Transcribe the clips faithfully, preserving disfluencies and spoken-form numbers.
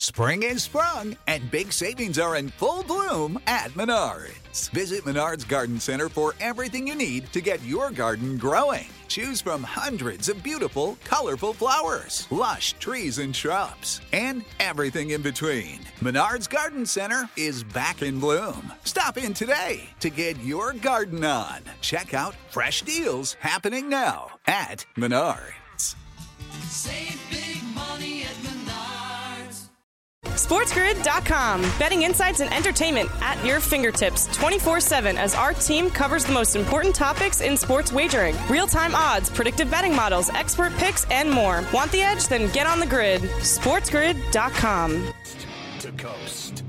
Spring is sprung, and big savings are in full bloom at Menards. Visit Menards Garden Center for everything you need to get your garden growing. Choose from hundreds of beautiful, colorful flowers, lush trees and shrubs, and everything in between. Menards Garden Center is back in bloom. Stop in today to get your garden on. Check out fresh deals happening now at Menards. Save big money at Menards. SportsGrid dot com. Betting insights and entertainment at your fingertips twenty-four seven as our team covers the most important topics in sports wagering. Real-time odds, predictive betting models, expert picks, and more. Want the edge? Then get on the grid. SportsGrid dot com. To coast.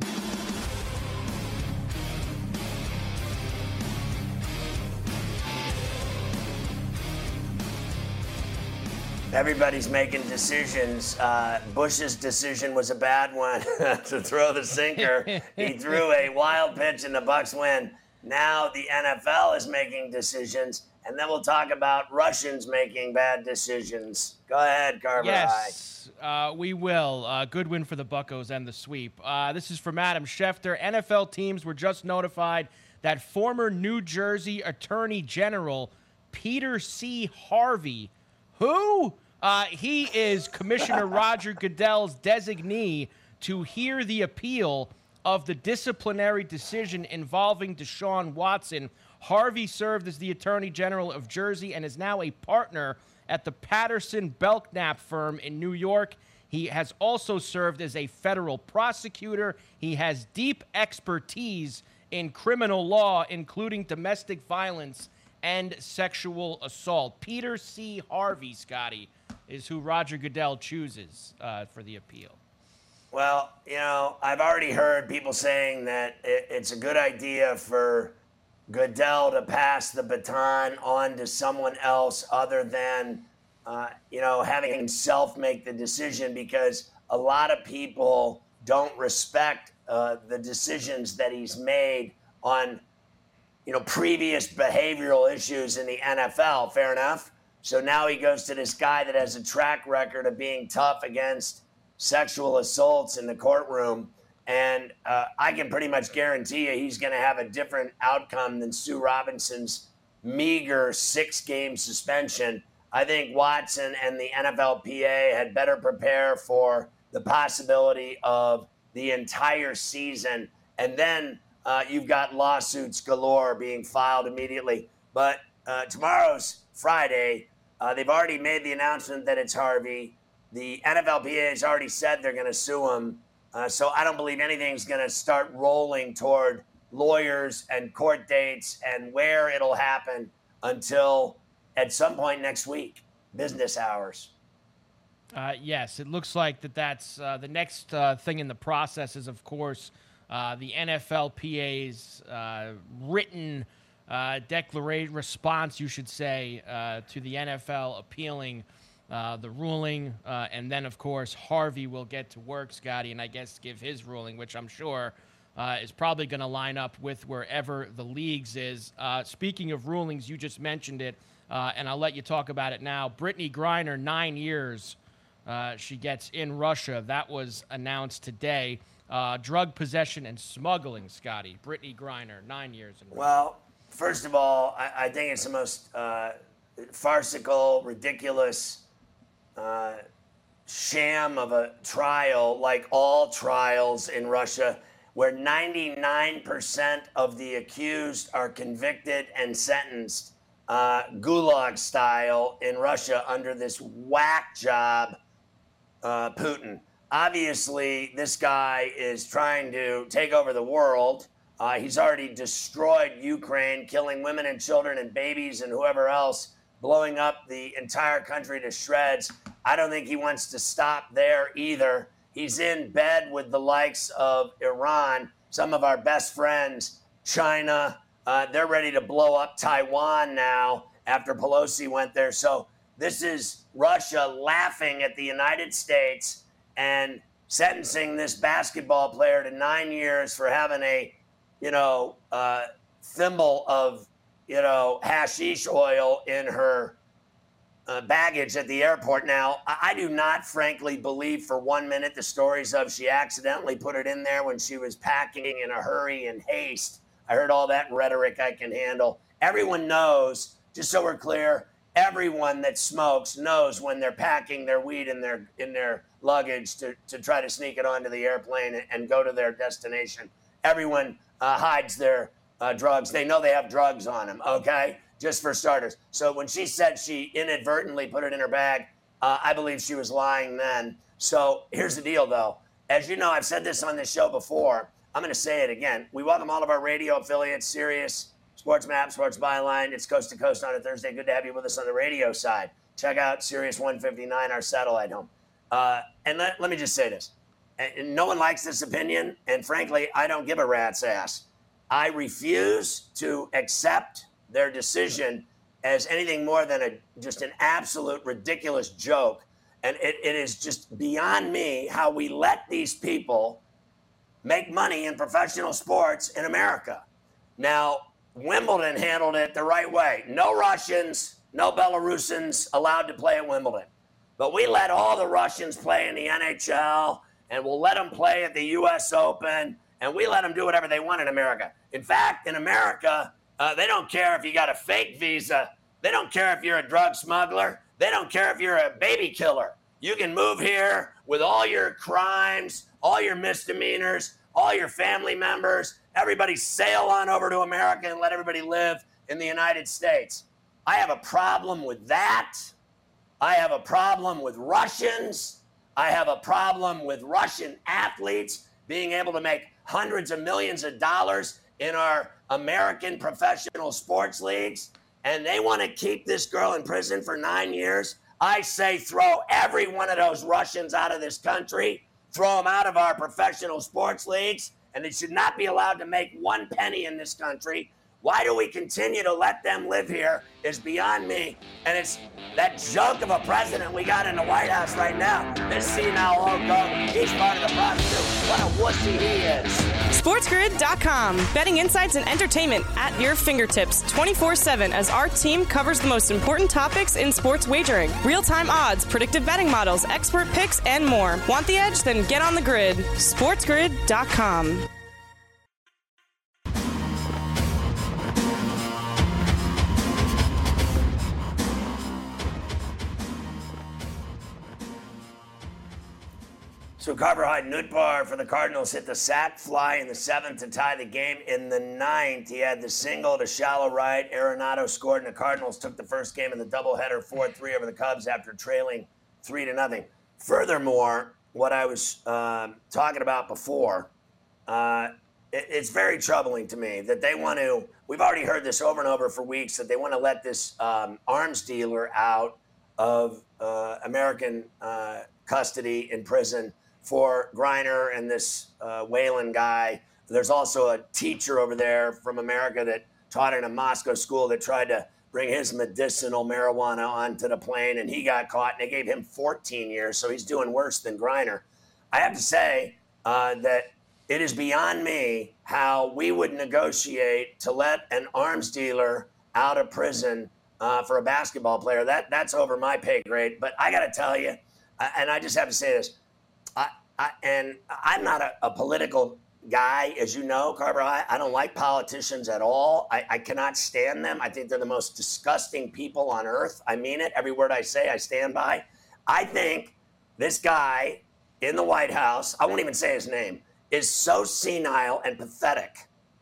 Everybody's making decisions. Uh, Bush's decision was a bad one to throw the sinker. He threw a wild pitch and the Bucks win. Now the N F L is making decisions, and then we'll talk about Russians making bad decisions. Go ahead, Carver. Yes, uh, we will. Uh, good win for the Buccos and the sweep. Uh, this is from Adam Schefter. N F L teams were just notified that former New Jersey Attorney General Peter C. Harvey, who? Uh, he is Commissioner Roger Goodell's designee to hear the appeal of the disciplinary decision involving Deshaun Watson. Harvey served as the Attorney General of Jersey and is now a partner at the Patterson Belknap firm in New York. He has also served as a federal prosecutor. He has deep expertise in criminal law, including domestic violence and sexual assault. Peter C. Harvey, Scotty, is who Roger Goodell chooses uh, for the appeal. Well, you know, I've already heard people saying that it, it's a good idea for Goodell to pass the baton on to someone else other than, uh, you know, having himself make the decision, because a lot of people don't respect uh, the decisions that he's made on, you know, previous behavioral issues in the N F L. Fair enough. So now he goes to this guy that has a track record of being tough against sexual assaults in the courtroom. And uh, I can pretty much guarantee you he's going to have a different outcome than Sue Robinson's meager six-game suspension. I think Watson and the N F L P A had better prepare for the possibility of the entire season. And then uh, you've got lawsuits galore being filed immediately. But uh, tomorrow's Friday. Uh, they've already made the announcement that it's Harvey. The N F L P A has already said they're going to sue him. Uh, so I don't believe anything's going to start rolling toward lawyers and court dates and where it'll happen until at some point next week, business hours. Uh, yes, it looks like that that's uh, the next uh, thing in the process is, of course, uh, the N F L P A's uh, written uh, declaration response, you should say, uh, to the N F L appealing uh, the ruling. Uh, and then, of course, Harvey will get to work, Scotty, and I guess give his ruling, which I'm sure uh, is probably going to line up with wherever the leagues is. Uh, speaking of rulings, you just mentioned it, uh, and I'll let you talk about it now. Brittany Griner, nine years uh, she gets in Russia. That was announced today. Uh, drug possession and smuggling, Scotty. Brittany Griner, nine years in Russia. Well, first of all, I, I think it's the most uh, farcical, ridiculous uh, sham of a trial, like all trials in Russia, where ninety-nine percent of the accused are convicted and sentenced uh, gulag style in Russia under this whack job, uh, Putin. Obviously, this guy is trying to take over the world. Uh, he's already destroyed Ukraine, killing women and children and babies and whoever else, blowing up the entire country to shreds. I don't think he wants to stop there either. He's in bed with the likes of Iran, some of our best friends, China. Uh, they're ready to blow up Taiwan now after Pelosi went there. So this is Russia laughing at the United States and sentencing this basketball player to nine years for having a, you know, uh, thimble of, you know, hashish oil in her uh, baggage at the airport. Now, I, I do not, frankly, believe for one minute the stories of she accidentally put it in there when she was packing in a hurry and haste. I heard all that rhetoric I can handle. Everyone knows, just so we're clear, everyone that smokes knows when they're packing their weed in their in their luggage to, to try to sneak it onto the airplane and, and go to their destination. Everyone uh, hides their uh, drugs. They know they have drugs on them, okay? Just for starters. So when she said she inadvertently put it in her bag, uh, I believe she was lying then. So here's the deal, though. As you know, I've said this on this show before. I'm going to say it again. We welcome all of our radio affiliates, Sirius, Sports Map, Sports Byline. It's Coast to Coast on a Thursday. Good to have you with us on the radio side. Check out Sirius one fifty-nine, our satellite home. Uh, and let, let me just say this. And no one likes this opinion, and frankly, I don't give a rat's ass. I refuse to accept their decision as anything more than a just an absolute ridiculous joke. And it, it is just beyond me how we let these people make money in professional sports in America. Now, Wimbledon handled it the right way. No Russians, no Belarusians allowed to play at Wimbledon. But we let all the Russians play in the N H L, and we'll let them play at the U S Open, and we let them do whatever they want in America. In fact, in America, uh, they don't care if you got a fake visa. They don't care if you're a drug smuggler. They don't care if you're a baby killer. You can move here with all your crimes, all your misdemeanors, all your family members. Everybody sail on over to America and let everybody live in the United States. I have a problem with that. I have a problem with Russians. I have a problem with Russian athletes being able to make hundreds of millions of dollars in our American professional sports leagues. And they want to keep this girl in prison for nine years. I say throw every one of those Russians out of this country, throw them out of our professional sports leagues, and they should not be allowed to make one penny in this country. Why do we continue to let them live here is beyond me. And it's that joke of a president we got in the White House right now. This senile old goat, he's part of the problem too. What a wussy he is. SportsGrid dot com. Betting insights and entertainment at your fingertips twenty-four seven as our team covers the most important topics in sports wagering. Real-time odds, predictive betting models, expert picks, and more. Want the edge? Then get on the grid. SportsGrid dot com. So Carver Hyde Nutbar for the Cardinals hit the sac fly in the seventh to tie the game. In the ninth, he had the single to shallow right. Arenado scored, and the Cardinals took the first game of the doubleheader four three over the Cubs after trailing three to nothing. Furthermore, what I was um, talking about before, uh, it, it's very troubling to me that they want to, we've already heard this over and over for weeks, that they want to let this um, arms dealer out of uh, American uh, custody in prison for Griner and this uh, Whalen guy. There's also a teacher over there from America that taught in a Moscow school that tried to bring his medicinal marijuana onto the plane, and he got caught, and they gave him fourteen years, so he's doing worse than Griner. I have to say uh, that it is beyond me how we would negotiate to let an arms dealer out of prison uh, for a basketball player. That That's over my pay grade, but I got to tell you, uh, and I just have to say this, I, I, and I'm not a, a political guy, as you know, Carver. I, I don't like politicians at all. I, I cannot stand them. I think they're the most disgusting people on earth. I mean it. Every word I say, I stand by. I think this guy in the White House, I won't even say his name, is so senile and pathetic.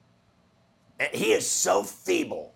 And he is so feeble.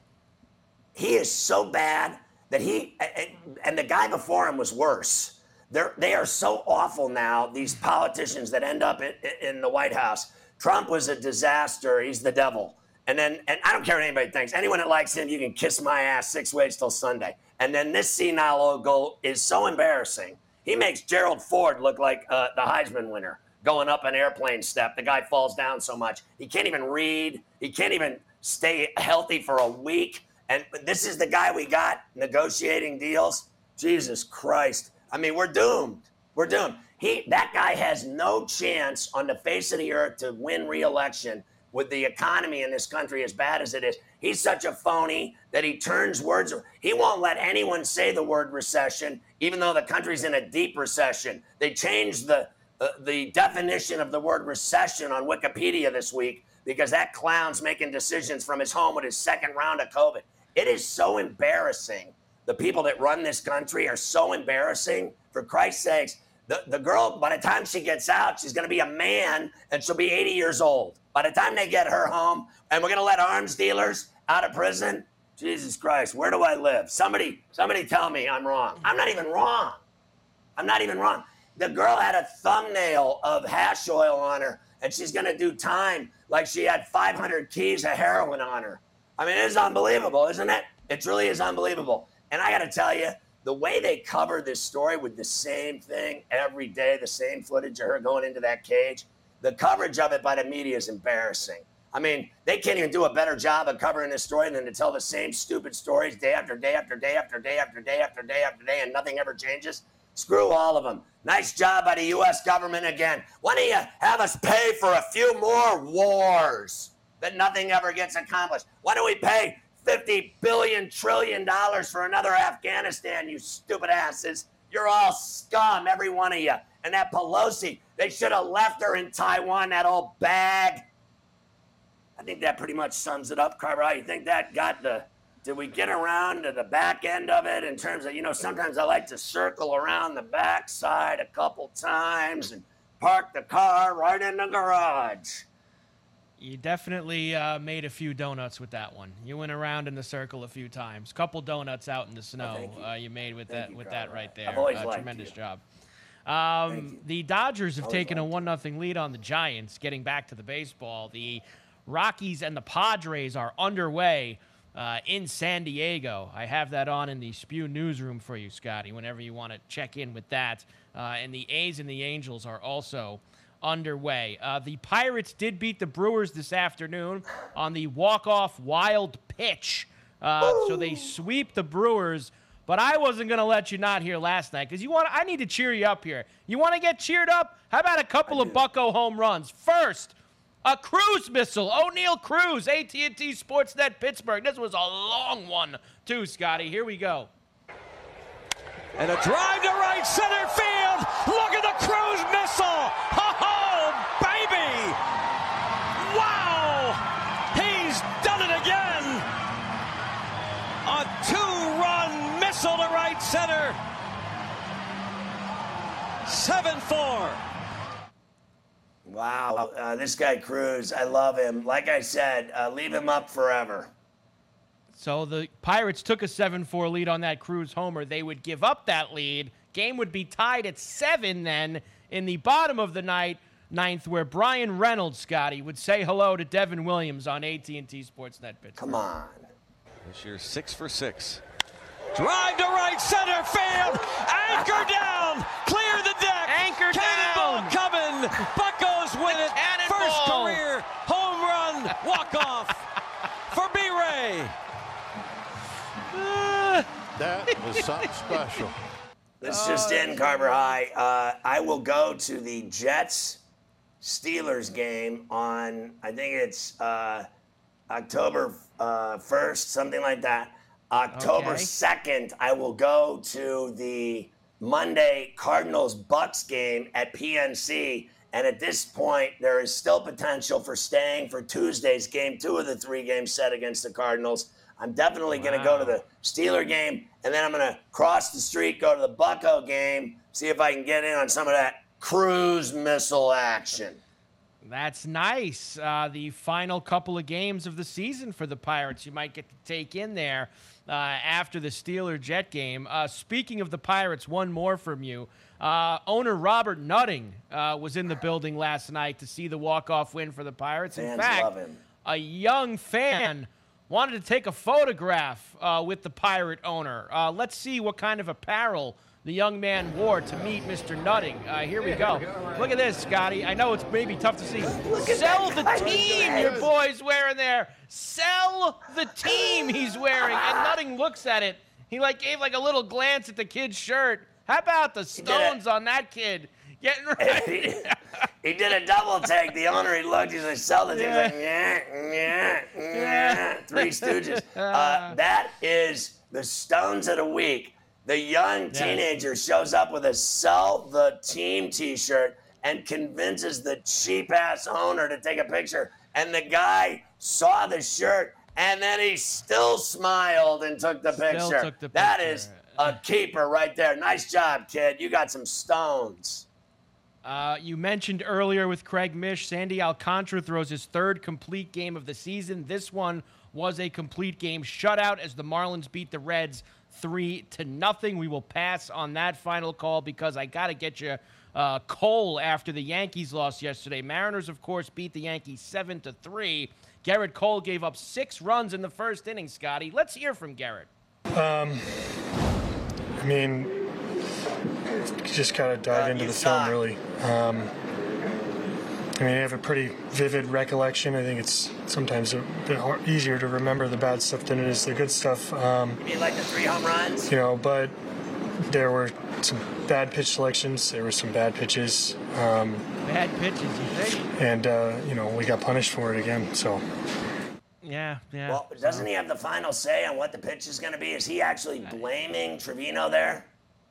He is so bad that he, and the guy before him was worse. They're, they are so awful now, these politicians that end up in, in the White House. Trump was a disaster. He's the devil. And then, and I don't care what anybody thinks. Anyone that likes him, you can kiss my ass six ways till Sunday. And then this senile old goal is so embarrassing. He makes Gerald Ford look like uh, the Heisman winner going up an airplane step. The guy falls down so much. He can't even read. He can't even stay healthy for a week. And this is the guy we got negotiating deals. Jesus Christ. I mean, we're doomed. We're doomed. He, that guy has no chance on the face of the earth to win re-election. with the economy in this country as bad as it is. He's such a phony that he turns words. He won't let anyone say the word recession, even though the country's in a deep recession. They changed the uh, the definition of the word recession on Wikipedia this week because that clown's making decisions from his home with his second round of COVID. It is so embarrassing. The people that run this country are so embarrassing. For Christ's sakes, the, the girl, by the time she gets out, she's going to be a man and she'll be eighty years old. By the time they get her home, and we're going to let arms dealers out of prison, Jesus Christ, where do I live? Somebody, somebody tell me I'm wrong. I'm not even wrong. I'm not even wrong. The girl had a thumbnail of hash oil on her, and she's going to do time like she had five hundred keys of heroin on her. I mean, it's unbelievable, isn't it? It truly is unbelievable. And I got to tell you, the way they cover this story with the same thing every day, the same footage of her going into that cage, the coverage of it by the media is embarrassing. I mean, they can't even do a better job of covering this story than to tell the same stupid stories day after day after day after day after day after day after day, and nothing ever changes. Screw all of them. Nice job by the U S government again. Why don't you have us pay for a few more wars that nothing ever gets accomplished? Why don't we pay fifty billion trillion dollars for another Afghanistan, you stupid asses? You're all scum, every one of you. And that Pelosi, they should have left her in Taiwan, that old bag. I think that pretty much sums it up, Carver. You think that got the, did we get around to the back end of it in terms of, you know, sometimes I like to circle around the back side a couple times and park the car right in the garage. You definitely uh, made a few donuts with that one. You went around in the circle a few times. Couple donuts out in the snow. Oh, you. Uh, you made with Thank that you, with Carver. that right there. I've always uh, liked tremendous you. job. Um, the Dodgers have Always taken a liked one nothing lead on the Giants. Getting back to the baseball, the Rockies and the Padres are underway uh, in San Diego. I have that on in the Spew newsroom for you, Scotty, whenever you want to check in with that. Uh, and the A's and the Angels are also underway. Uh, the Pirates did beat the Brewers this afternoon on the walk-off wild pitch. Uh, so they sweep the Brewers. But I wasn't going to let you not hear last night because you want. I need to cheer you up here. You want to get cheered up? How about a couple of Bucco home runs? First, a cruise missile. O'Neal Cruz, A T and T Sportsnet Pittsburgh. This was a long one, too, Scotty. Here we go. And a drive to right center field. Look at the cruise missile. Oh, baby. Wow. He's done it again. A two-run missile to right center. seven four. Wow. Uh, this guy Cruz, I love him. Like I said, uh, leave him up forever. So the Pirates took a seven four lead on that Cruz homer. They would give up that lead. Game would be tied at seven then in the bottom of the night, ninth, where Brian Reynolds, Scotty, would say hello to Devin Williams on A T and T Sportsnet Pittsburgh. Come on. This year, six for six. Drive to right center field. Anchor down. Clear the deck. Anchor Cannonball down. coming. Buccos win it. Cannonball. First career home run walk-off for B-Ray. That was something special. This just in, Carver High. Uh, I will go to the Jets Steelers game on, I think it's uh, October uh, first, something like that. October Okay. second, I will go to the Monday Cardinals Bucks game at P N C. And at this point, there is still potential for staying for Tuesday's game, two of the three game set against the Cardinals. I'm definitely going to go to the Steeler game, and then I'm going to cross the street, go to the Bucco game, see if I can get in on some of that cruise missile action. That's nice. Uh, the final couple of games of the season for the Pirates you might get to take in there uh, after the Steeler-Jet game. Uh, speaking of the Pirates, one more from you. Uh, owner Robert Nutting uh, was in the building last night to see the walk-off win for the Pirates. In Fans fact, love him. a young fan wanted to take a photograph uh, with the Pirate owner. Uh, let's see what kind of apparel the young man wore to meet Mister Nutting. Uh, here we go. Look at this, Scotty. I know it's maybe tough to see. Sell the team your boy's wearing there. Sell the team he's wearing. And Nutting looks at it. He like gave like a little glance at the kid's shirt. How about the stones on that kid? Getting ready. He did a double take. The owner, he looked, he's like, sell the thing. He's like, yeah, yeah, yeah. Three Stooges. Uh, that is the Stones of the week. The young teenager shows up with a sell the team t-shirt and convinces the cheap-ass owner to take a picture. And the guy saw the shirt, and then he still smiled and took the picture. Still took the That picture. is a keeper right there. Nice job, kid. You got some stones. Uh, you mentioned earlier with Craig Mish, Sandy Alcantara throws his third complete game of the season. This one was a complete game shutout as the Marlins beat the Reds three to nothing. We will pass on that final call because I got to get you uh, Cole after the Yankees lost yesterday. Mariners, of course, beat the Yankees seven to three. Garrett Cole gave up six runs in the first inning, Scotty. Let's hear from Garrett. Um, I mean, just kind of dive Uh, into you the suck. film, really. Um, I mean, I have a pretty vivid recollection. I think it's sometimes a bit hard, easier to remember the bad stuff than it is the good stuff. Um, You mean like the three home runs? you know, but there were some bad pitch selections. There were some bad pitches. Um, Bad pitches, you think? and, uh, you know, we got punished for it again, so... Yeah, yeah. Well, doesn't he have the final say on what the pitch is going to be? Is he actually blaming Trevino there?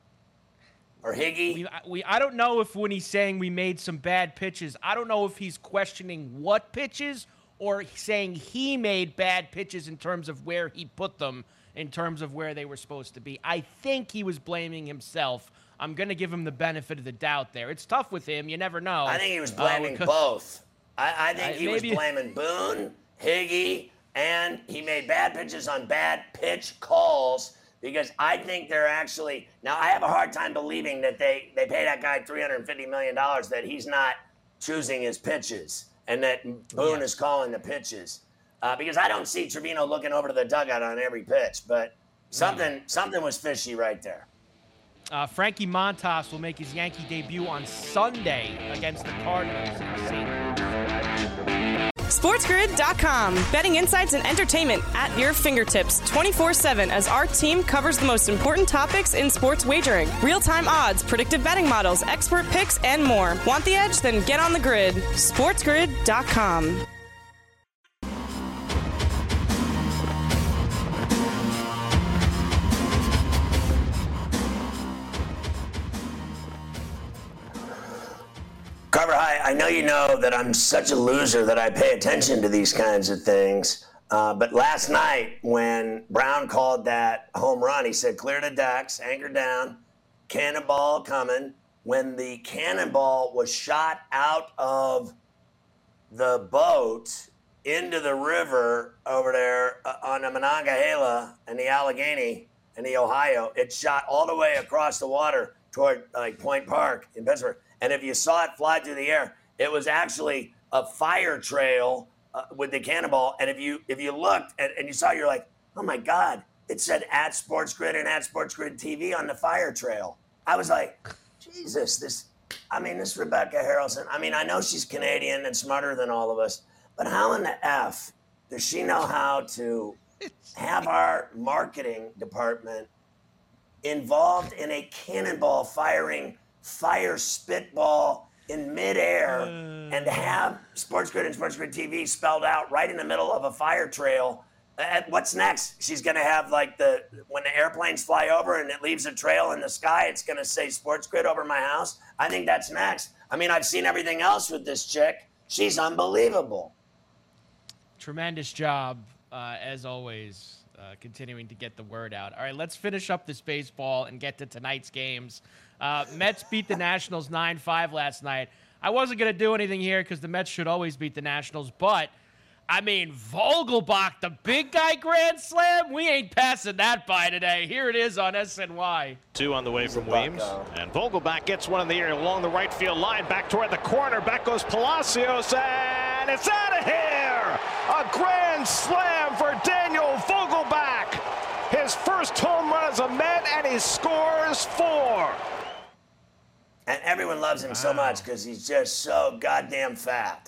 Or Higgy? We, we, I don't know if when he's saying we made some bad pitches, I don't know if he's questioning what pitches or saying he made bad pitches in terms of where he put them, in terms of where they were supposed to be. I think he was blaming himself. I'm going to give him the benefit of the doubt there. It's tough with him. You never know. I think he was Uh, blaming because- both. I, I think I- he was maybe- blaming Boone, Higgy, and he made bad pitches on bad pitch calls because I think they're actually now I have a hard time believing that they they pay that guy three hundred fifty million dollars that he's not choosing his pitches and that Boone Yeah. is calling the pitches uh, because I don't see Trevino looking over to the dugout on every pitch, but something something was fishy right there. Uh, Frankie Montas will make his Yankee debut on Sunday against the Cardinals in Saint Louis. SportsGrid dot com. Betting insights and entertainment at your fingertips twenty-four seven as our team covers the most important topics in sports wagering. Real-time odds, predictive betting models, expert picks, and more. Want the edge? Then get on the grid. SportsGrid dot com. Carver High, I know you know that I'm such a loser that I pay attention to these kinds of things. Uh, but last night, when Brown called that home run, he said, clear the decks, anchor down, cannonball coming. When the cannonball was shot out of the boat into the river over there uh, on the Monongahela and the Allegheny and the Ohio, it shot all the way across the water toward like Point Park in Pittsburgh. And if you saw it fly through the air, it was actually a fire trail uh, with the cannonball. And if you if you looked and, and you saw, you're like, oh my God, it said at Sports Grid and at Sports Grid T V on the fire trail. I was like, Jesus, this, I mean, this Rebecca Harrelson, I mean, I know she's Canadian and smarter than all of us, but how in the F does she know how to have our marketing department involved in a cannonball firing fire spitball in midair and have Sports Grid and Sports Grid T V spelled out right in the middle of a fire trail? And what's next? She's going to have like the, when the airplanes fly over and it leaves a trail in the sky, it's going to say Sports Grid over my house. I think that's next. I mean, I've seen everything else with this chick. She's unbelievable. Tremendous job, uh, as always, uh, continuing to get the word out. All right, let's finish up this baseball and get to tonight's games. Uh, Mets beat the Nationals nine five last night. I wasn't going to do anything here because the Mets should always beat the Nationals, but, I mean, Vogelbach, the big guy grand slam, we ain't passing that by today. Here it is on S N Y. Two on the way from Weems. And Vogelbach gets one in the air along the right field line. Back toward the corner. Back goes Palacios. And it's out of here. A grand slam for Daniel Vogelbach. His first home run as a Met, and he scores four. And everyone loves him so much because he's just so goddamn fat.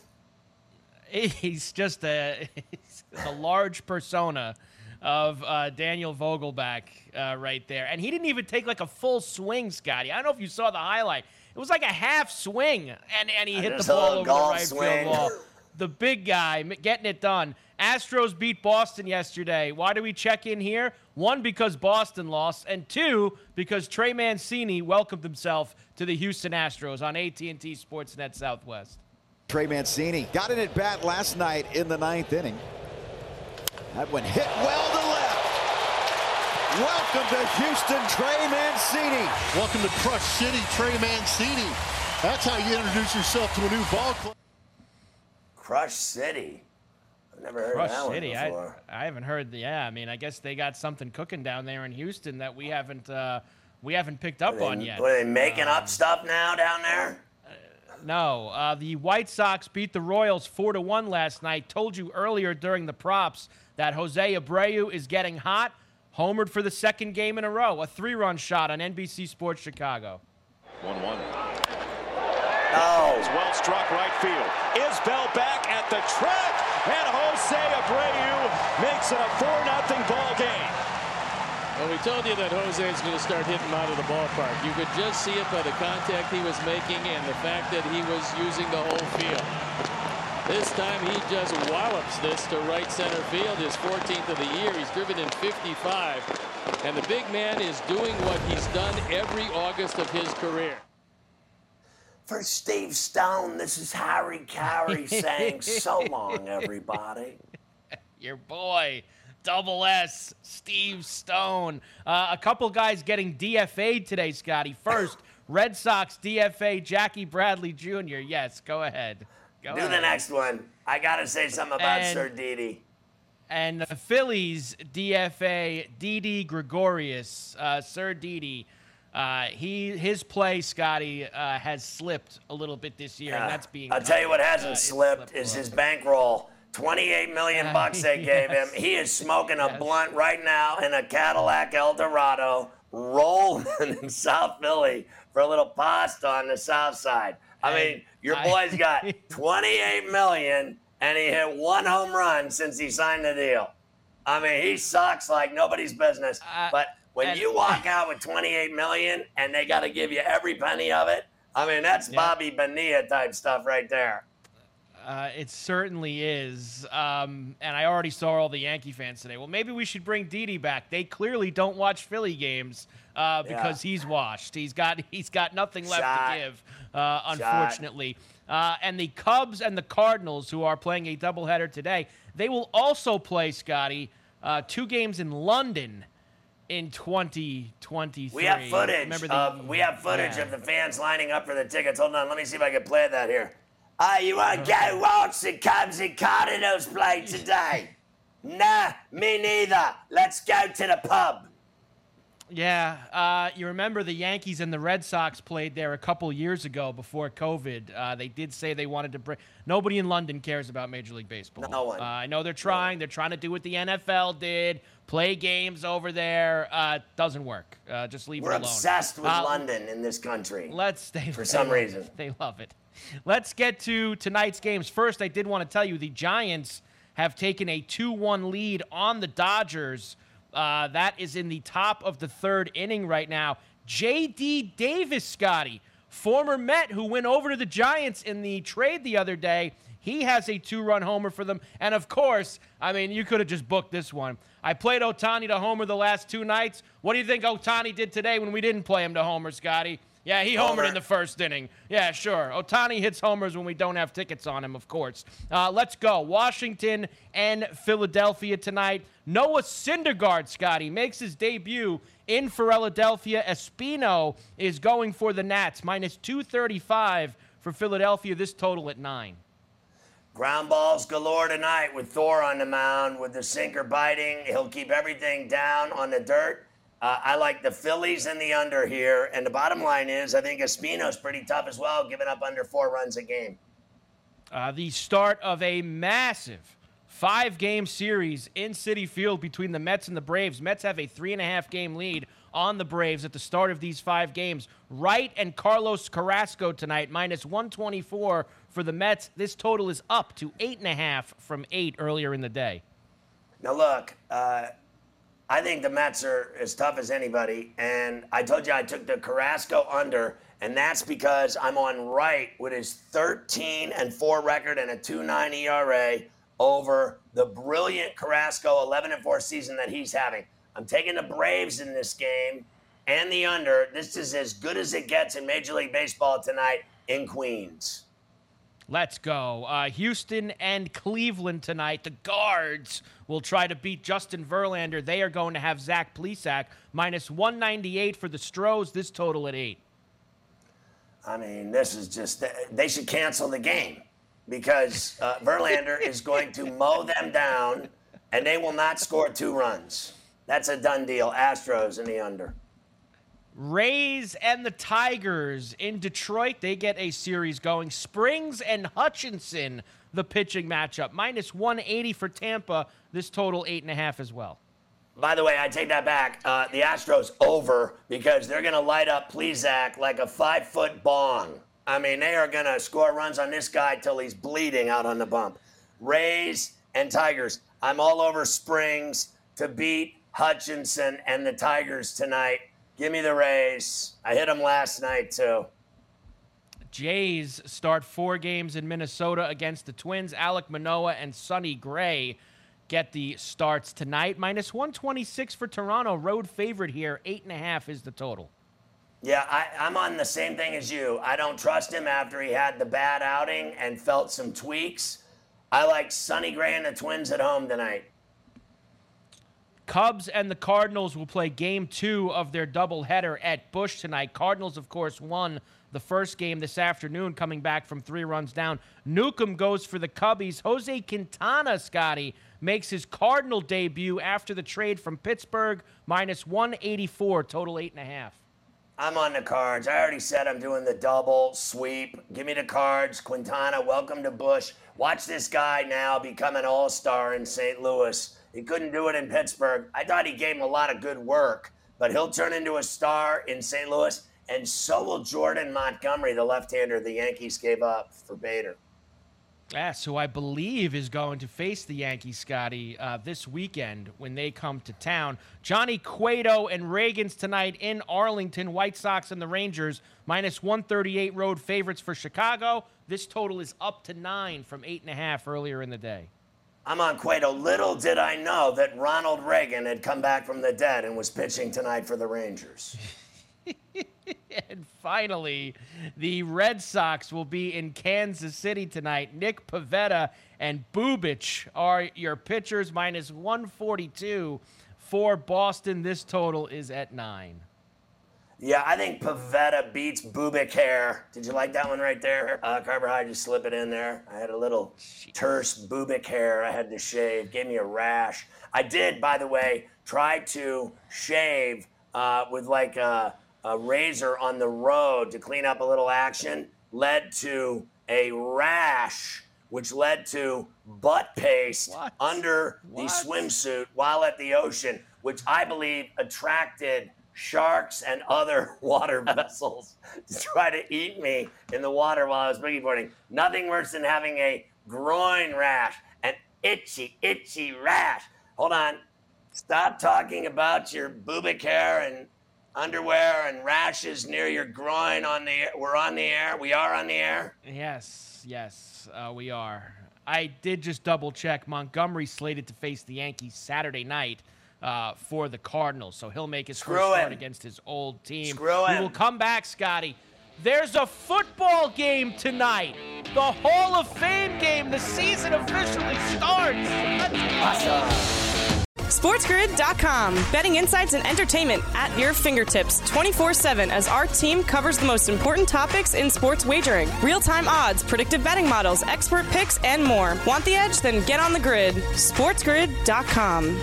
He's just a, he's a large persona of uh, Daniel Vogelbach uh, right there. And he didn't even take like a full swing, Scotty. I don't know if you saw the highlight. It was like a half swing, and, and he hit the Just a ball little over the golf right swing. field wall. The big guy m- getting it done. Astros beat Boston yesterday. Why do we check in here? One, because Boston lost, and two, because Trey Mancini welcomed himself to the Houston Astros on A T and T Sportsnet Southwest. Trey Mancini got an at-bat last night in the ninth inning. That one hit well to left. Welcome to Houston, Trey Mancini. Welcome to Crush City, Trey Mancini. That's how you introduce yourself to a new ball club. Crush City. I've never heard Crush of that City. one I, before. I haven't heard the. Yeah, I mean, I guess they got something cooking down there in Houston that we haven't uh, we haven't picked up Are they, on yet. Were they making Um, up stuff now down there? No, uh, the White Sox beat the Royals four to one last night. Told you earlier during the props that Jose Abreu is getting hot. Homered for the second game in a row. A three-run shot on N B C Sports Chicago. one one. Oh. Is well struck right field. Isbell back at the track, and Jose Abreu makes it a four nothing ball game. Well, we told you that Jose is going to start hitting out of the ballpark. You could just see it by the contact he was making and the fact that he was using the whole field. This time he just wallops this to right center field, his fourteenth of the year. He's driven in fifty-five, and the big man is doing what he's done every August of his career. For Steve Stone, this is Harry Carey saying so long, everybody. Your boy, Double S, Steve Stone. Uh, a couple guys getting D F A'd today, Scotty. First, Red Sox D F A Jackie Bradley Junior Yes, go ahead. Go Do ahead. the next one. I got to say something about And- Sir Didi. And the Phillies D F A Didi Gregorius, uh, Sir Didi. Uh, he his play, Scotty, uh, has slipped a little bit this year, and that's being. I'll tell you what hasn't uh, it's slipped slipped is a his bankroll. twenty-eight million bucks they gave him. Yes. He is smoking a Yes. blunt right now in a Cadillac Eldorado, rolling in South Philly for a little pasta on the south side. I And mean, your I- boy's got twenty-eight million and he hit one home run since he signed the deal. I mean, he sucks like nobody's business. Uh, but when and- you walk out with twenty-eight million and they got to give you every penny of it, I mean, that's Yeah. Bobby Bonilla type stuff right there. Uh, it certainly is. Um, and I already saw all the Yankee fans today. Well, maybe we should bring Didi back. They clearly don't watch Philly games uh, because Yeah. he's washed. He's got he's got nothing left Shot. to give, uh, unfortunately. Uh, and the Cubs and the Cardinals, who are playing a doubleheader today, they will also play, Scotty, uh, two games in London in twenty twenty-three. We have footage. Remember the, Of, we have footage yeah. of the fans lining up for the tickets. Hold on, let me see if I can play that here. Ah, you want to go watch the Cubs and Cardinals play today? Nah, me neither. Let's go to the pub. Yeah, uh, you remember the Yankees and the Red Sox played there a couple years ago before COVID. Uh, they did say they wanted to bring. Nobody in London cares about Major League Baseball. No one. Uh, I know they're trying. They're trying to do what the N F L did. Play games over there. Uh, doesn't work. Uh, just leave We're it alone. obsessed with Uh, London in this country. Let's stay For some reason. They love it. Let's get to tonight's games. First, I did want to tell you the Giants have taken a two one lead on the Dodgers. Uh, that is in the top of the third inning right now. J D Davis, Scotty, former Met who went over to the Giants in the trade the other day, he has a two-run homer for them. And, of course, I mean, you could have just booked this one. I played Ohtani to homer the last two nights. What do you think Ohtani did today when we didn't play him to homer, Scotty? Yeah, he homered Homer. in the first inning. Yeah, sure. Ohtani hits homers when we don't have tickets on him, of course. Uh, let's go. Washington and Philadelphia tonight. Noah Syndergaard, Scotty, makes his debut in Philadelphia. Espino is going for the Nats. Minus two thirty-five for Philadelphia. This total at nine. Ground balls galore tonight with Thor on the mound with the sinker biting. He'll keep everything down on the dirt. Uh, I like the Phillies and the under here. And the bottom line is I think Espino's pretty tough as well, giving up under four runs a game. Uh, the start of a massive five-game series in Citi Field between the Mets and the Braves. Mets have a three-and-a-half-game lead on the Braves at the start of these five games. Wright and Carlos Carrasco tonight, minus one twenty-four for the Mets. This total is up to eight and a half from eight earlier in the day. Now, look, uh, I think the Mets are as tough as anybody. And I told you I took the Carrasco under, And that's because I'm on Wright with his thirteen and four record and a two point nine E R A over the brilliant Carrasco eleven and four season that he's having. I'm taking the Braves in this game and the under. This is as good as it gets in Major League Baseball tonight in Queens. Let's go. Uh, Houston and Cleveland tonight. The Guards will try to beat Justin Verlander. They are going to have Zach Plesac. Minus one ninety-eight for the Stros. This total at eight. I mean, this is just, they should cancel the game because uh, Verlander is going to mow them down and they will not score two runs. That's a done deal. Astros in the under. Rays and the Tigers in Detroit. They get a series going. Springs and Hutchinson, the pitching matchup. Minus one eighty for Tampa. This total eight and a half as well. By the way, I take that back. Uh, the Astros over because they're going to light up Plesac like a five-foot bong. I mean, they are going to score runs on this guy till he's bleeding out on the bump. Rays and Tigers. I'm all over Springs to beat Hutchinson and the Tigers tonight. Give me the Rays. I hit them last night, too. Jays start four games in Minnesota against the Twins. Alek Manoah and Sonny Gray get the starts tonight. Minus one twenty-six for Toronto. Road favorite here. Eight and a half is the total. Yeah, I, I'm on the same thing as you. I don't trust him after he had the bad outing and felt some tweaks. I like Sonny Gray and the Twins at home tonight. Cubs and the Cardinals will play game two of their doubleheader at Busch tonight. Cardinals, of course, won the first game this afternoon, coming back from three runs down. Newcomb goes for the Cubbies. Jose Quintana, Scotty, makes his Cardinal debut after the trade from Pittsburgh. Minus one eighty-four, total eight and a half. I'm on the Cards. I already said I'm doing the double sweep. Give me the Cards. Quintana, welcome to Busch. Watch this guy now become an all-star in Saint Louis. He couldn't do it in Pittsburgh. I thought he gave him a lot of good work, but he'll turn into a star in Saint Louis, and so will Jordan Montgomery, the left-hander the Yankees gave up for Bader. Yes, who I believe is going to face the Yankees, Scotty, uh, this weekend when they come to town. Johnny Cueto and Reagans tonight in Arlington. White Sox and the Rangers, minus one thirty-eight road favorites for Chicago. This total is up to nine from eight and a half earlier in the day. I'm on Cueto. Little did I know that Ronald Reagan had come back from the dead and was pitching tonight for the Rangers. And finally, the Red Sox will be in Kansas City tonight. Nick Pivetta and Bubic are your pitchers, minus one forty-two for Boston. This total is at nine. Yeah, I think Pivetta beats Bubic hair. Did you like that one right there? Uh, Carbohydrate, just slip it in there. I had a little terse Bubic hair I had to shave. Gave me a rash. I did, by the way, try to shave uh, with like a, a razor on the road to clean up a little action. Led to a rash, which led to butt paste What? under What? the swimsuit while at the ocean, which I believe attracted sharks and other water vessels to try to eat me in the water while I was boogie boarding. Nothing worse than having a groin rash, an itchy, itchy rash. Hold on. Stop talking about your Bubic hair and underwear and rashes near your groin on the air. We're on the air. We are on the air. Yes, yes, uh, we are. I did just double check. Montgomery slated to face the Yankees Saturday night uh, for the Cardinals, so he'll make his Screw first start him. against his old team. Screw we him. will come back, Scotty. There's a football game tonight. The Hall of Fame game. The season officially starts. Let's go. Awesome. SportsGrid dot com. Betting insights and entertainment at your fingertips twenty-four seven as our team covers the most important topics in sports wagering. Real-time odds, predictive betting models, expert picks, and more. Want the edge? Then get on the grid. SportsGrid dot com.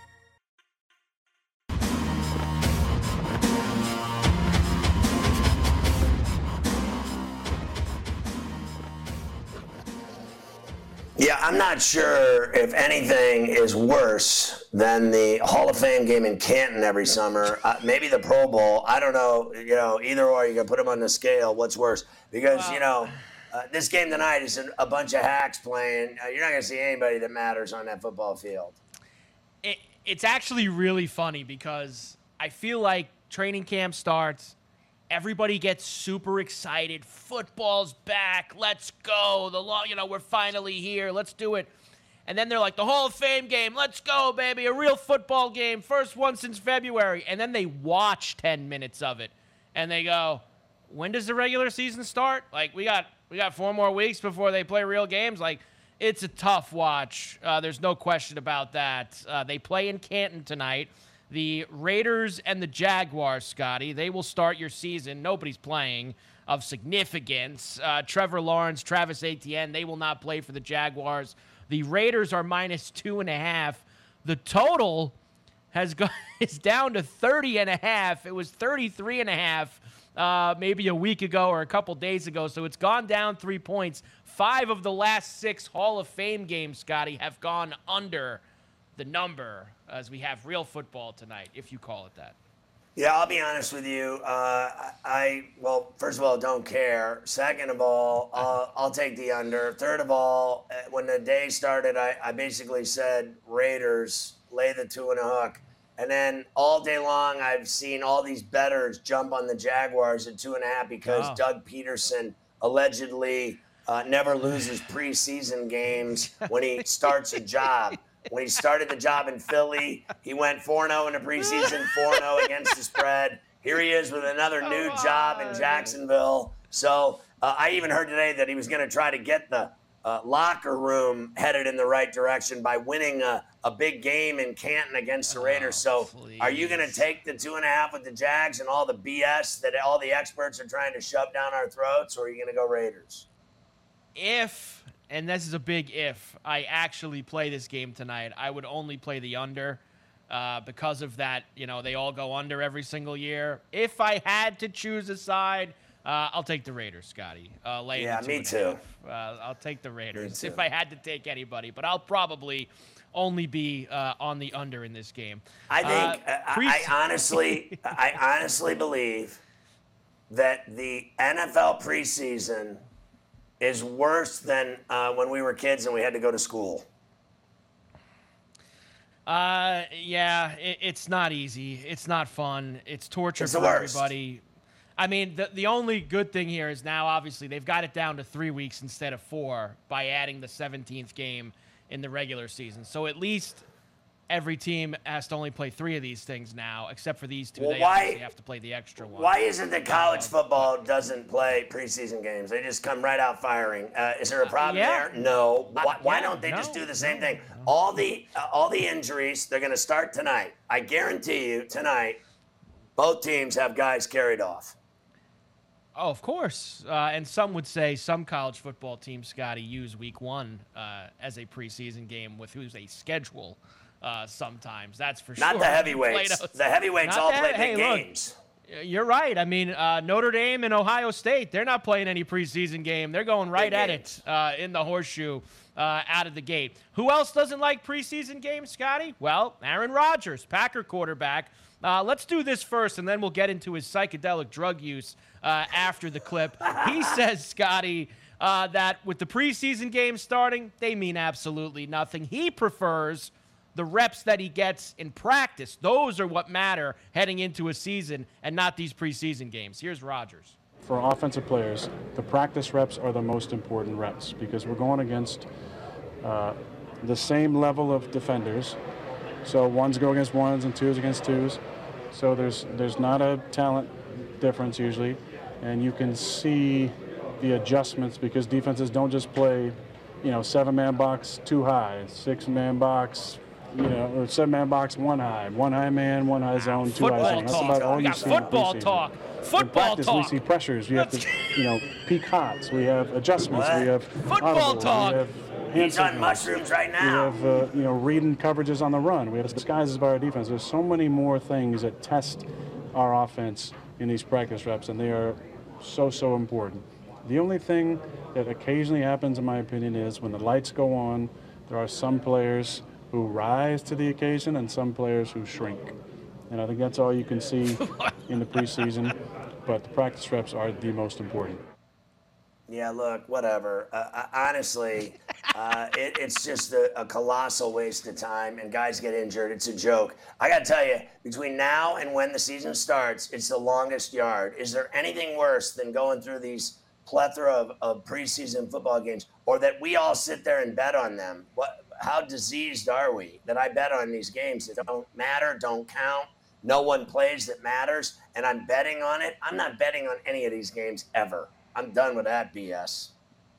Yeah, I'm not sure if anything is worse than the Hall of Fame game in Canton every summer. Uh, maybe the Pro Bowl. I don't know. You know, either or. You can put them on the scale. What's worse? Because Wow. you know, uh, this game tonight is a bunch of hacks playing. Uh, you're not going to see anybody that matters on that football field. It, it's actually really funny because I feel like training camp starts everybody gets super excited. Football's back. Let's go. The long, you know, we're finally here. Let's do it. And then they're like, the Hall of Fame game. Let's go, baby. A real football game. First one since February. And then they watch ten minutes of it. And they go, when does the regular season start? Like, we got we got four more weeks before they play real games. Like, it's a tough watch. Uh, there's no question about that. Uh, they play in Canton tonight. The Raiders and the Jaguars, Scotty, they will start your season. Nobody's playing of significance. Uh, Trevor Lawrence, Travis Etienne, they will not play for the Jaguars. The Raiders are minus two and a half. The total has gone is down to thirty and a half. It was thirty-three and a half uh, maybe a week ago or a couple days ago. So it's gone down three points. Five of the last six Hall of Fame games, Scotty, have gone under the number as we have real football tonight, if you call it that. Yeah, I'll be honest with you. Uh, I, well, first of all, don't care. Second of all, uh, I'll take the under. Third of all, when the day started, I, I basically said Raiders, lay the two and a hook. And then all day long, I've seen all these bettors jump on the Jaguars at two and a half because Oh. Doug Peterson allegedly uh, never loses preseason games when he starts a job. When he started the job in Philly, he went four and oh in the preseason, four and oh against the spread. Here he is with another new job in Jacksonville. So uh, I even heard today that he was going to try to get the uh, locker room headed in the right direction by winning a, a big game in Canton against the Raiders. So are you going to take the two and a half with the Jags and all the B S that all the experts are trying to shove down our throats, or are you going to go Raiders? If, and this is a big if, I actually play this game tonight, I would only play the under uh, because of that. You know, they all go under every single year. If I had to choose a side, uh, I'll take the Raiders, Scotty. Uh, lay Yeah, the two me and a too. half. Uh, I'll take the Raiders too. if I had to take anybody, but I'll probably only be uh, on the under in this game. I think Uh, I, pre- I honestly, I honestly believe that the N F L preseason is worse than uh, when we were kids and we had to go to school. Uh, yeah, it, it's not easy. It's not fun. It's torture It's the for worst. everybody. I mean, the the only good thing here is now, obviously, they've got it down to three weeks instead of four by adding the seventeenth game in the regular season. So at least every team has to only play three of these things now, except for these two. Well, they why- obviously have to play the extra one. Why is it that college football doesn't play preseason games? They just come right out firing. Uh, is there a problem yeah. there? No. Why, why yeah, don't they just no, do the same thing? All the uh, all the injuries, they're going to start tonight. I guarantee you, tonight, both teams have guys carried off. Oh, of course. Uh, and some would say some college football teams, Scotty, use week one uh, as a preseason game with who's a schedule uh, sometimes. That's for Not sure. the heavyweights. Play those- The heavyweights Not all the play heavy- big hey, look, games. You're right. I mean, uh, Notre Dame and Ohio State, they're not playing any preseason game. They're going right Big at games. it uh, in the horseshoe uh, out of the gate. Who else doesn't like preseason games, Scotty? Well, Aaron Rodgers, Packer quarterback. Uh, let's do this first, and then we'll get into his psychedelic drug use uh, after the clip. He says, Scotty, uh, that with the preseason games starting, they mean absolutely nothing. He prefers the reps that he gets in practice. Those are what matter heading into a season and not these preseason games. Here's Rodgers. For offensive players, the practice reps are the most important reps because we're going against uh, the same level of defenders. So ones go against ones and twos against twos. So there's there's not a talent difference usually, and you can see the adjustments because defenses don't just play, you know, seven-man box too high, six-man box, you know, or seven-man box one high, one high man, one high zone, two high Football zone. That's talk. about all We you got see in the football preseason. talk. In Football practice, talk. we see pressures. We have to, you know, peak hots. We have adjustments. What? We have Football audibles, talk. We have hand He's on signals. mushrooms right We now. have, uh, you know, reading coverages on the run. We have disguises by our defense. There's so many more things that test our offense in these practice reps, and they are so, so important. The only thing that occasionally happens, in my opinion, is when the lights go on, there are some players who rise to the occasion and some players who shrink. And I think that's all you can see in the preseason, but the practice reps are the most important. Yeah, look, whatever. Uh, honestly, uh, it, it's just a, a colossal waste of time, and guys get injured. It's a joke. I got to tell you, between now and when the season starts, it's the longest yard. Is there anything worse than going through these plethora of, of preseason football games, or that we all sit there and bet on them? What? How diseased are we that I bet on these games that don't matter, don't count? No one plays that matters, and I'm betting on it. I'm not betting on any of these games ever. I'm done with that B S.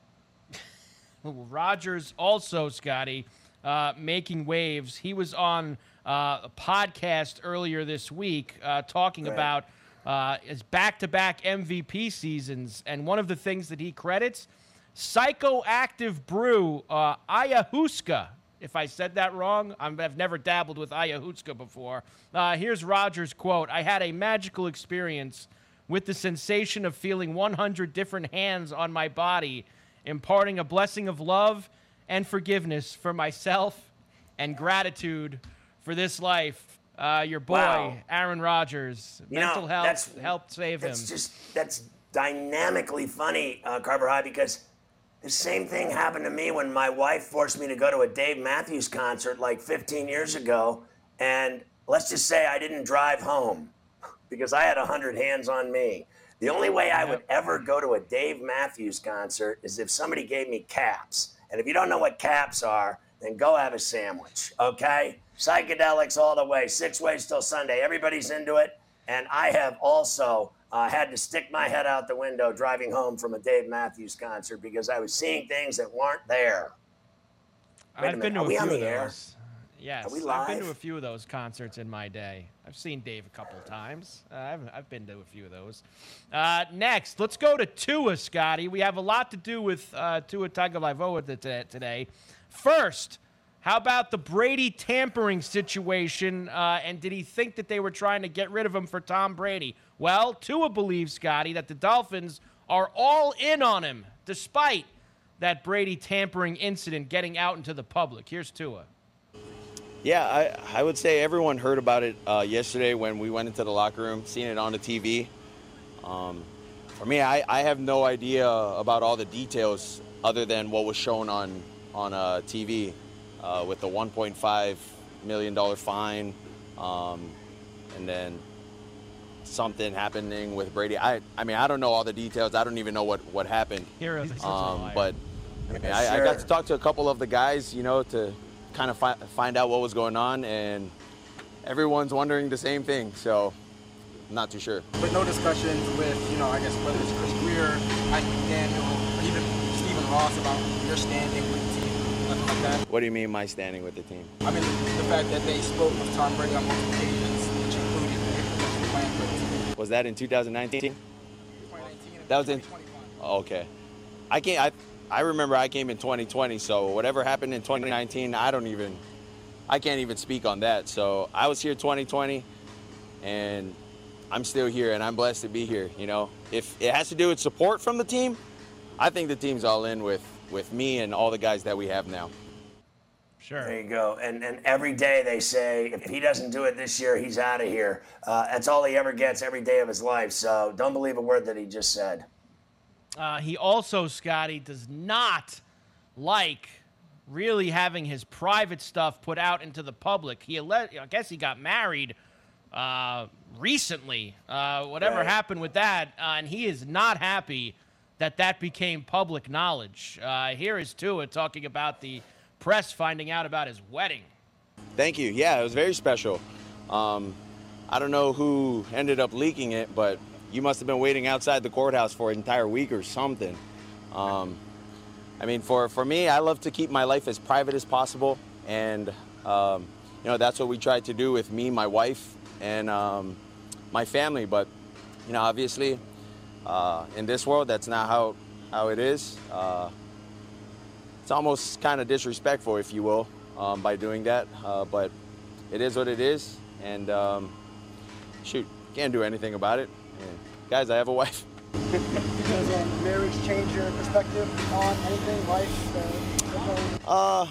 Rodgers also, Scotty, uh, making waves. He was on uh, a podcast earlier this week uh, talking Right. about uh, his back-to-back M V P seasons, and one of the things that he credits, psychoactive brew, uh, ayahuasca. If I said that wrong, I'm, I've never dabbled with ayahuasca before. Uh, here's Rodgers' quote. I had a magical experience with the sensation of feeling one hundred different hands on my body, imparting a blessing of love and forgiveness for myself and gratitude for this life. Uh, your boy, Wow. Aaron Rodgers, You mental know, health that's- helped save him. That's just that's dynamically funny, uh, Carver High, because the same thing happened to me when my wife forced me to go to a Dave Matthews concert like fifteen years ago, and let's just say I didn't drive home because I had one hundred hands on me. The only way I would ever go to a Dave Matthews concert is if somebody gave me caps. And if you don't know what caps are, then go have a sandwich, okay? Psychedelics all the way, six ways till Sunday. Everybody's into it. And I have also uh, had to stick my head out the window driving home from a Dave Matthews concert because I was seeing things that weren't there. Wait a I've minute, been to are a we few on of the air? those. Yes, Are we I've been live? to a few of those concerts in my day. I've seen Dave a couple times. Uh, I've, I've been to a few of those. Uh, next, let's go to Tua, Scotty. We have a lot to do with uh, Tua Tagovailoa t- today. First, how about the Brady tampering situation, uh, and did he think that they were trying to get rid of him for Tom Brady? Well, Tua believes, Scotty, that the Dolphins are all in on him, despite that Brady tampering incident getting out into the public. Here's Tua. Yeah, I, I would say everyone heard about it uh, yesterday when we went into the locker room, seeing it on the T V. Um, for me, I, I have no idea about all the details other than what was shown on, on uh, T V uh, with the one point five million dollars fine um, and then something happening with Brady. I, I mean, I don't know all the details. I don't even know what, what happened. Hero, Um, but I, mean, Yeah, I, I sure. got to talk to a couple of the guys, you know, to kind of fi- find out what was going on, and everyone's wondering the same thing, so I'm not too sure. But no discussions with, you know, I guess whether it's Chris Greer, Mike McDaniel, or even Stephen Ross about your standing with the team, nothing like that. What do you mean my standing with the team? I mean, the fact that they spoke with Tom Brady on multiple occasions, which included the potential plan for the team. Was that in two thousand nineteen? That was in. Oh, okay. I can't. I I remember I came in twenty twenty. So whatever happened in twenty nineteen, I don't even. I can't even speak on that. So I was here twenty twenty, and I'm still here, and I'm blessed to be here. You know, if it has to do with support from the team, I think the team's all in with with me and all the guys that we have now. Sure. There you go. And and every day they say, if he doesn't do it this year, he's out of here. Uh, that's all he ever gets every day of his life. So don't believe a word that he just said. Uh, he also, Scotty, does not like really having his private stuff put out into the public. He, alle- I guess he got married uh, recently, uh, whatever Right. happened with that, uh, and he is not happy that that became public knowledge. Uh, here is Tua talking about the press finding out about his wedding. Thank you. Yeah, it was very special. Um, I don't know who ended up leaking it, but you must have been waiting outside the courthouse for an entire week or something. Um, I mean, for, for me, I love to keep my life as private as possible. And, um, you know, that's what we tried to do with me, my wife, and um, my family. But, you know, obviously, uh, in this world, that's not how, how it is. Uh, it's almost kind of disrespectful, if you will, um, by doing that. Uh, but it is what it is. And, um, shoot, can't do anything about it. And guys, I have a wife. Does a marriage change your perspective on anything, life? Uh, Uh,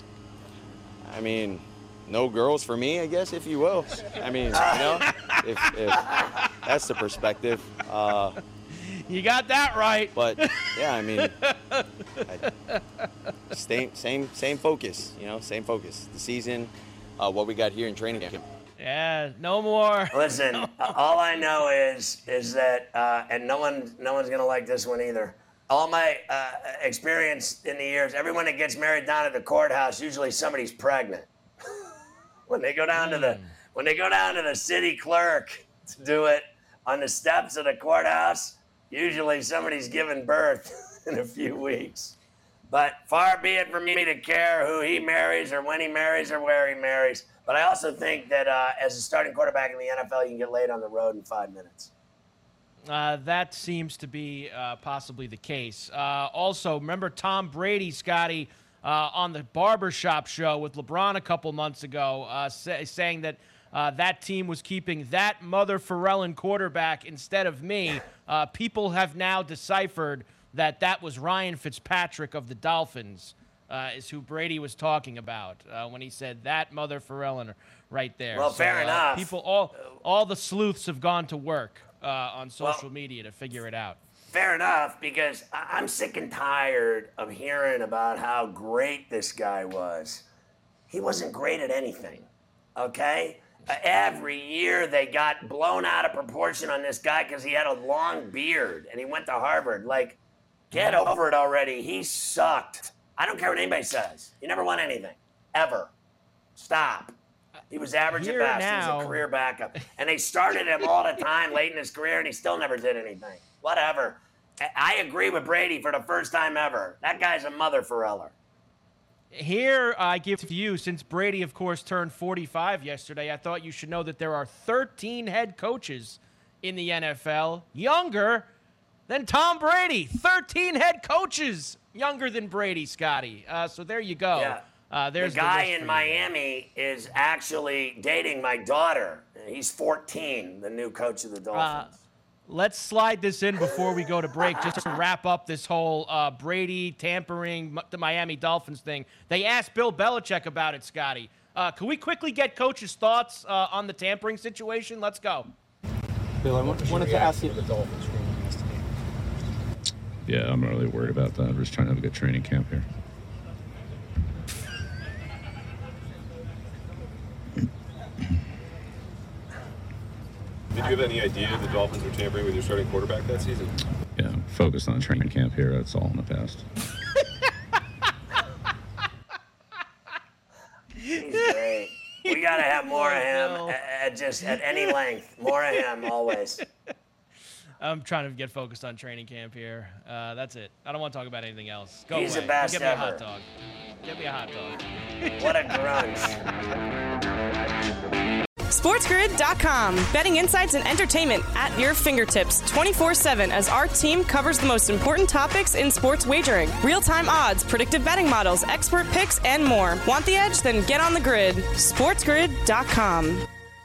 I mean, no girls for me, I guess, if you will. I mean, you know, if, if that's the perspective. Uh, You got that right. But yeah, I mean, I, same same same focus. You know, same focus. The season, uh, what we got here in training camp. Yeah, no more. Listen, no. all I know is is that, uh, and no one no one's gonna like this one either. All my uh, experience in the years, everyone that gets married down at the courthouse, usually somebody's pregnant. when they go down mm. to the when they go down to the city clerk to do it on the steps of the courthouse, usually somebody's giving birth in a few weeks. But far be it from me to care who he marries or when he marries or where he marries. But I also think that uh, as a starting quarterback in the N F L, you can get laid on the road in five minutes. Uh, that seems to be uh, possibly the case. Uh, also, remember Tom Brady, Scotty, uh, on the Barbershop show with LeBron a couple months ago, uh, say, saying that uh, that team was keeping that mother Pharrellin quarterback instead of me. Uh, people have now deciphered that that was Ryan Fitzpatrick of the Dolphins, uh, is who Brady was talking about uh, when he said that mother Pharrellin right there. Well, so, fair uh, enough. People, all, all the sleuths have gone to work uh, on social well, media to figure it out. Fair enough, because I'm sick and tired of hearing about how great this guy was. He wasn't great at anything, okay? Uh, every year they got blown out of proportion on this guy because he had a long beard and he went to Harvard. Like, get over it already. He sucked. I don't care what anybody says. He never won anything, ever. Stop. He was average Here at best. now. He was a career backup. And they started him all the time late in his career, and he still never did anything. Whatever. I agree with Brady for the first time ever. That guy's a mother Pharreller. Here I give to you, since Brady, of course, turned forty-five yesterday, I thought you should know that there are thirteen head coaches in the N F L younger than Tom Brady. thirteen head coaches younger than Brady, Scotty. Uh, so there you go. Yeah. Uh, there's the guy the in Miami is actually dating my daughter. He's fourteen, the new coach of the Dolphins. Uh, let's slide this in before we go to break, just to wrap up this whole uh, Brady tampering the Miami Dolphins thing. They asked Bill Belichick about it, Scotty. Uh, can we quickly get Coach's thoughts uh, on the tampering situation? Let's go. Bill, I wanted to ask you. Yeah, I'm not really worried about that. I'm just trying to have a good training camp here. Did you have any idea the Dolphins were tampering with your starting quarterback that season? Yeah, I'm focused on training camp here. That's all in the past. He's great. We got to have more of him at, at just at any length. More of him always. I'm trying to get focused on training camp here. Uh, that's it. I don't want to talk about anything else. Go He's away. the best Give me ever. a hot dog. Give me a hot dog. What a grunge. SportsGrid dot com. Betting insights and entertainment at your fingertips twenty-four seven as our team covers the most important topics in sports wagering. Real-time odds, predictive betting models, expert picks, and more. Want the edge? Then get on the grid. SportsGrid dot com.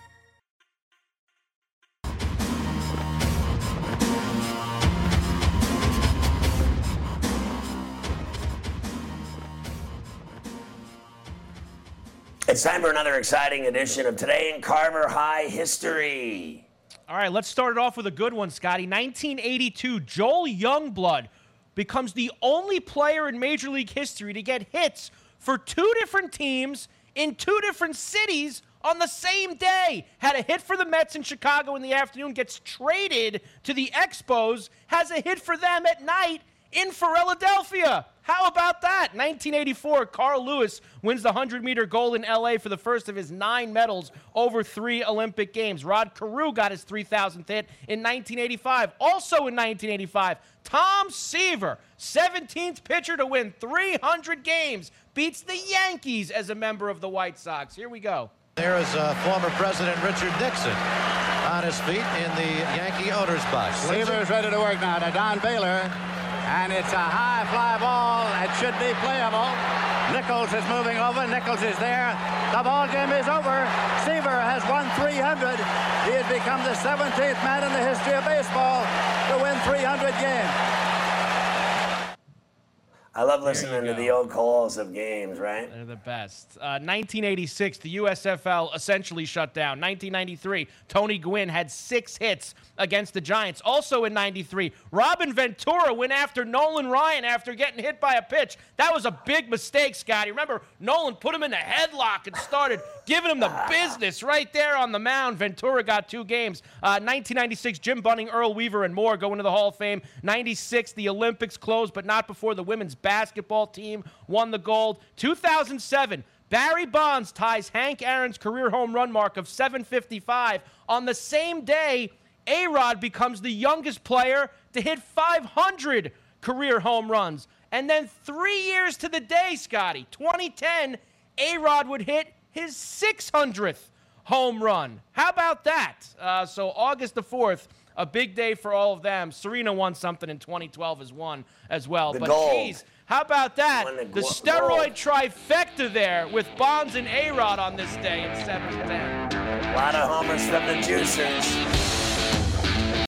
It's time for another exciting edition of Today in Carver High History. All right, let's start it off with a good one, Scotty. nineteen eighty-two, Joel Youngblood becomes the only player in Major League history to get hits for two different teams in two different cities on the same day. Had a hit for the Mets in Chicago in the afternoon, gets traded to the Expos, has a hit for them at night in Philadelphia. How about that? nineteen eighty-four, Carl Lewis wins the hundred-meter gold in L A for the first of his nine medals over three Olympic Games. Rod Carew got his three thousandth hit in nineteen eighty-five. Also in nineteen eighty-five, Tom Seaver, seventeenth pitcher to win three hundred games, beats the Yankees as a member of the White Sox. Here we go. There is uh, former President Richard Nixon on his feet in the Yankee owner's box. Seaver is ready to work now to Don Baylor. And it's a high fly ball. It should be playable. Nichols is moving over. Nichols is there. The ball game is over. Seaver has won three hundred. He has become the seventeenth man in the history of baseball to win three hundred games. I love listening to the old calls of games, right? They're the best. Uh, nineteen eighty-six, the U S F L essentially shut down. nineteen ninety-three, Tony Gwynn had six hits against the Giants. Also in ninety-three, Robin Ventura went after Nolan Ryan after getting hit by a pitch. That was a big mistake, Scotty. Remember, Nolan put him in the headlock and started giving him the business right there on the mound. Ventura got two games. Uh, nineteen ninety-six, Jim Bunning, Earl Weaver, and more go into the Hall of Fame. ninety-six, the Olympics closed, but not before the women's basketball team won the gold. two thousand seven, Barry Bonds ties Hank Aaron's career home run mark of seven fifty-five. On the same day, A-Rod becomes the youngest player to hit five hundred career home runs. And then three years to the day, Scotty, twenty ten, A-Rod would hit his six hundredth home run. How about that? Uh, so August the fourth, a big day for all of them. Serena won something in twenty twelve as one as well. The but gold. geez, how about that? The The glo- steroid trifecta there with Bonds and A-Rod on this day in seven ten. A lot of homers from the juicers.